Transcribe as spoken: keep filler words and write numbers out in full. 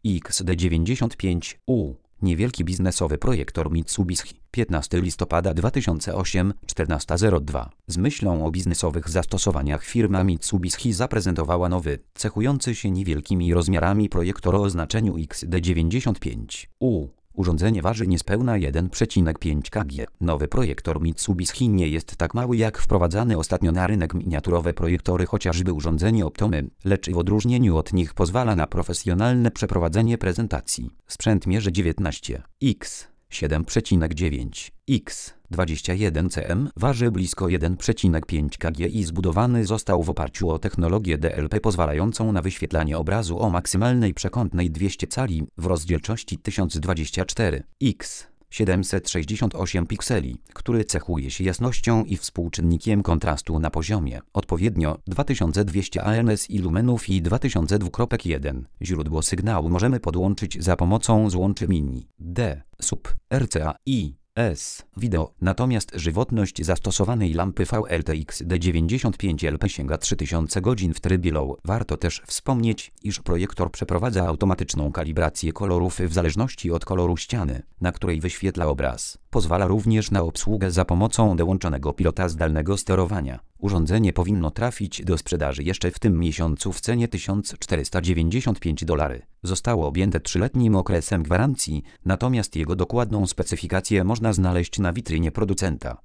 X D dziewięćdziesiąt pięć U. Niewielki biznesowy projektor Mitsubishi. piętnastego listopada dwa tysiące ósmego, czternasta zero dwa. Z myślą o biznesowych zastosowaniach firma Mitsubishi zaprezentowała nowy, cechujący się niewielkimi rozmiarami projektor o oznaczeniu X D dziewięćdziesiąt pięć U. Urządzenie waży niespełna jeden przecinek pięć kilograma. Nowy projektor Mitsubishi nie jest tak mały jak wprowadzane ostatnio na rynek miniaturowe projektory, chociażby urządzenie Optomy, lecz w odróżnieniu od nich pozwala na profesjonalne przeprowadzenie prezentacji. Sprzęt mierzy dziewiętnaście x siedem przecinek dziewięć x dwadzieścia jeden cm, waży blisko jeden przecinek pięć kilograma i zbudowany został w oparciu o technologię D L P pozwalającą na wyświetlanie obrazu o maksymalnej przekątnej dwieście cali w rozdzielczości tysiąc dwadzieścia cztery x siedemset sześćdziesiąt osiem pikseli, który cechuje się jasnością i współczynnikiem kontrastu na poziomie odpowiednio dwa tysiące dwieście A N S i lumenów i dwa tysiące dwa przecinek jeden. Źródło sygnału możemy podłączyć za pomocą złączy mini D, sub, R C A i S, wideo, natomiast żywotność zastosowanej lampy V L T X D dziewięćdziesiąt pięć L P sięga trzy tysiące godzin w trybie low. Warto też wspomnieć, iż projektor przeprowadza automatyczną kalibrację kolorów w zależności od koloru ściany, na której wyświetla obraz. Pozwala również na obsługę za pomocą dołączonego pilota zdalnego sterowania. Urządzenie powinno trafić do sprzedaży jeszcze w tym miesiącu w cenie tysiąc czterysta dziewięćdziesiąt pięć dolarów. Zostało objęte trzyletnim okresem gwarancji, natomiast jego dokładną specyfikację można znaleźć na witrynie producenta.